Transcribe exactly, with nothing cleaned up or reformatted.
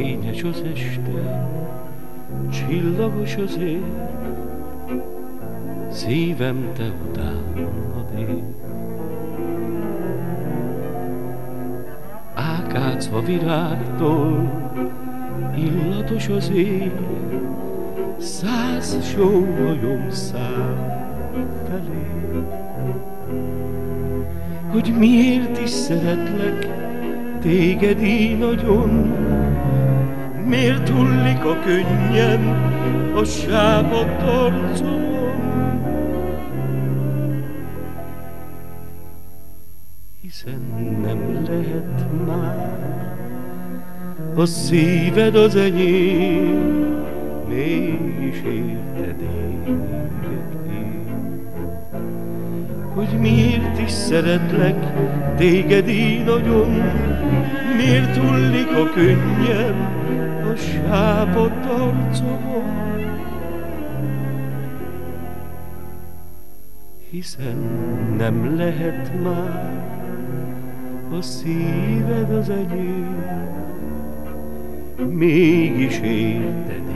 Fényes az este, csillagos az ég, szívem te utánad ég. Ákácva virágtól, illatos az ég, száz sóhajom száll felé. Hogy miért is szeretlek téged így nagyon, miért hullik a könnyem a sápadt arcomon? Hiszen nem lehet már a szíved az enyém, mégis érted én. Hogy miért is szeretlek téged így nagyon, miért hullik a könnyem a sápadt arcomon? Hiszen nem lehet már a szíved az enyém, mégis érted